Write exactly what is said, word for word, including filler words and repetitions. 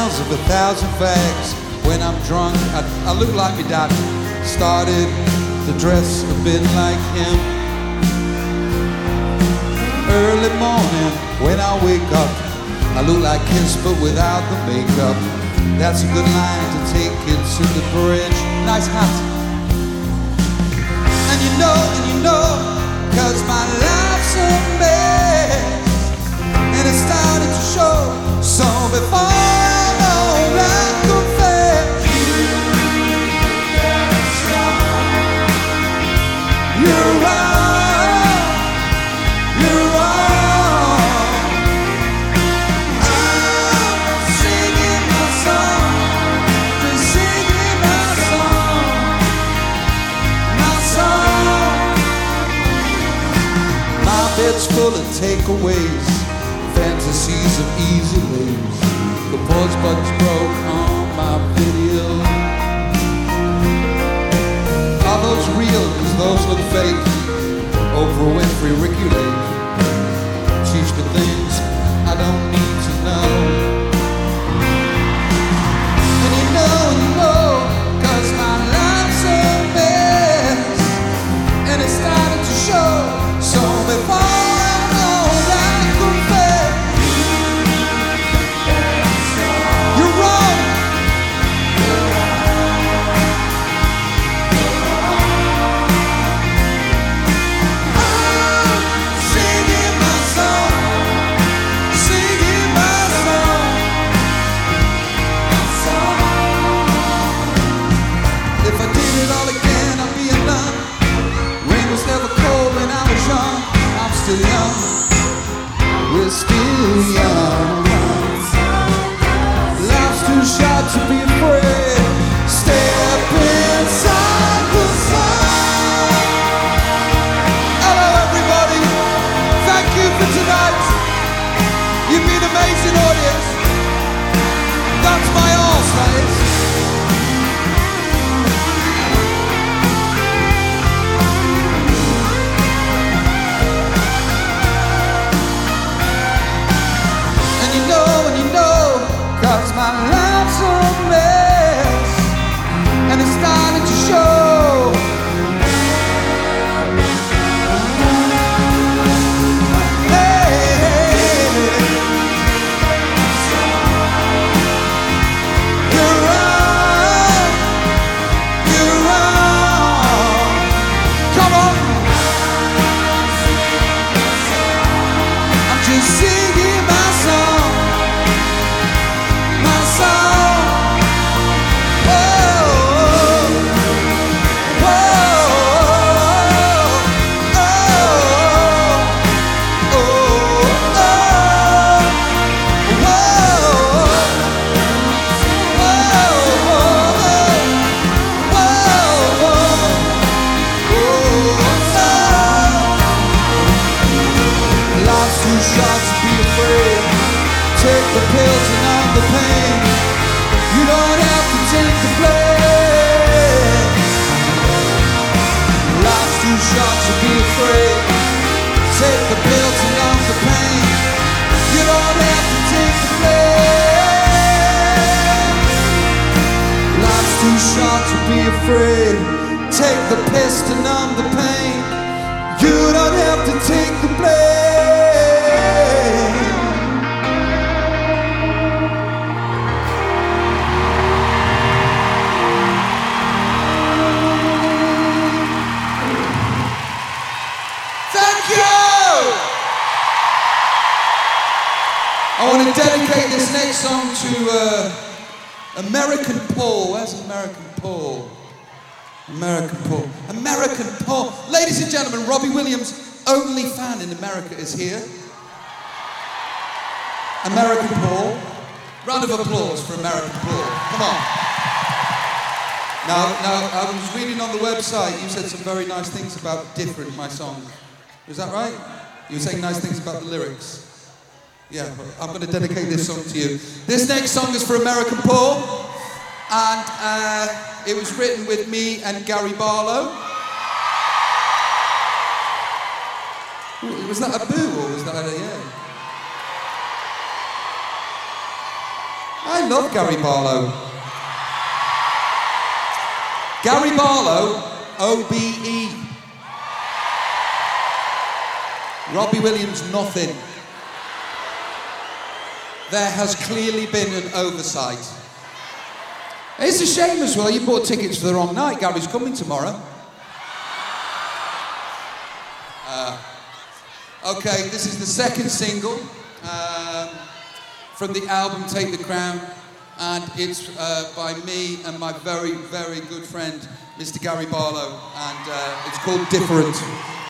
smells of a thousand fags. When I'm drunk, I, I look like my dad. Started to dress a bit like him. Early morning, when I wake up, I look like Kiss but without the makeup. That's a good line to take it to the bridge. Nice hat. And you know, and you know, cause my life's a mess, and it's starting to show. So before I know, I confess, you're wrong, you're wrong. I'm singing my song, just singing my song, my song. My bed's full of takeaways, fantasies of easy ways. The pause button's broke on my video. Are those real? Cause those look fake. Oprah Winfrey, Ricky Lake. Teach me things I don't need to know. And you know, you know, cause my life's a mess, and it's starting to show. So before we're still young. Life's too short to be afraid. Step inside the sun. Hello everybody, thank you for tonight. You've been an amazing audience. That's my arse, that is. Cause my life's a mess, and it's starting to show. Hey, you're wrong, you're wrong. Come on, I'm just singing my song. Take the pills and numb the pain. You don't have to take the blame. Life's too short to be afraid. Take the pills and numb the pain. You don't have to take the blame. Life's too short to be afraid. Take the piss to numb the pain. You don't have to take the blame. I want to dedicate this next song to uh, American Paul. Where's American Paul? American Paul. American Paul. Ladies and gentlemen, Robbie Williams' only fan in America is here. American Paul. Round of applause for American Paul. Come on. Now, now, I was reading on the website, you said some very nice things about Different, my song. Is that right? You were saying nice things about the lyrics. Yeah, I'm going to dedicate this song to you. This next song is for American Paul, and uh, it was written with me and Gary Barlow. Was that a boo or was that a yeah? I love Gary Barlow. Gary Barlow, O B E. Robbie Williams, nothing. There has clearly been an oversight. It's a shame as well, you bought tickets for the wrong night. Gary's coming tomorrow. Uh, okay, this is the second single um, from the album Take the Crown, and it's uh, by me and my very, very good friend, Mister Gary Barlow, and uh, it's called Different.